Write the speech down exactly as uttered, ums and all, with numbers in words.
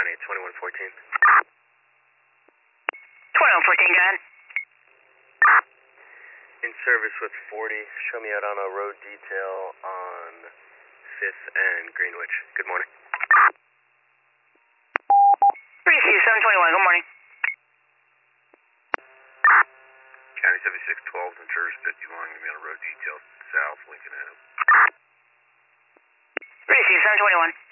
County at twenty-one fourteen. twenty-one fourteen, go ahead. In service with forty. Show me out on a road detail on fifth and Greenwich. Good morning. Receive seven twenty-one, good morning. County seventy-six twelve, in service fifty-one, going to be on a road detail south Lincoln Avenue. Receive seven twenty-one.